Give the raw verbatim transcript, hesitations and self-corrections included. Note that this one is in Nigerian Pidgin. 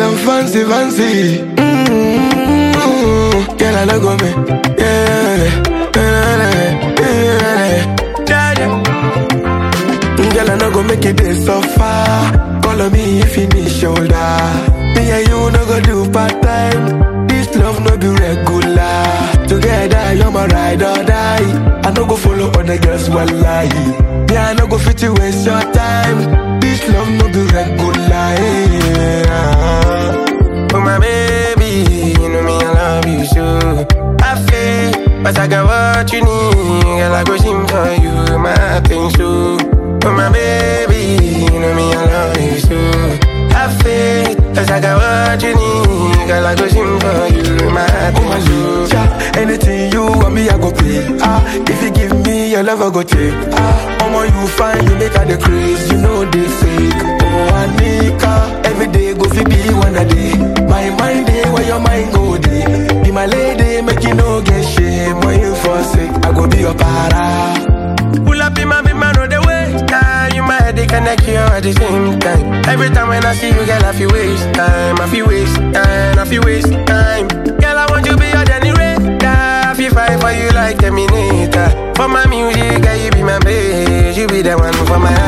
I'm fancy, fancy. Mm-hmm. Girl, I no go me. Yeah, yeah, yeah. Girl, I no go make it this so far. Call on me if you need shoulder. Me and you no go do part time. This love no be regular. Together, you're my ride or die. I no go follow other girls while lie. Me, I no go fit to waste your time. This love no be regular. Yeah. Oh my baby, you know me, I love you so. I feel, but I got what you need. Girl, I go sing for you, my thing so. Oh my baby, you know me, I love you so. I feel, cause I got what you need. Girl, I go sing for you, my thing so. Anything you want me, I go pay. Ah, if you give me your love, I go take. Ah, oh my, you find you make her the craze. You know they fake. Oh, Anika, every day go fi be one a day. My mind day, where your mind go day. Be my lady, make you no get shame. When you forsake, I go be your para. Pull up in my big man on the way. Ah, you my head, they connect you at the same time. Every time when I see you, girl, I feel waste time. I feel waste time, I feel waste time. Girl, I want you be your Danny Ray. I feel fight for you like Terminator. For my music, girl, you be my babe. You be the one for my